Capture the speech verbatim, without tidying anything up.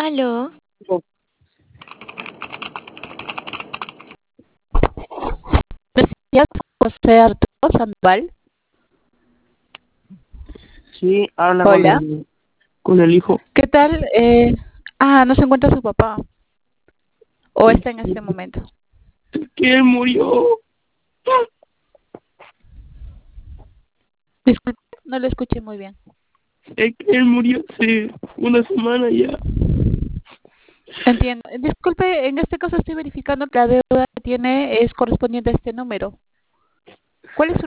Aló, Decías José Arturo Sandoval. Sí, habla con Hola. el, con el hijo. ¿Qué tal? Eh, ah, no se encuentra su papá. ¿O Es está en este momento? que él murió. Disculpe, no lo escuché muy bien. Es que él murió hace una semana ya. Entiendo. Disculpe, en este caso estoy verificando que la deuda que tiene es correspondiente a este número. ¿Cuál es su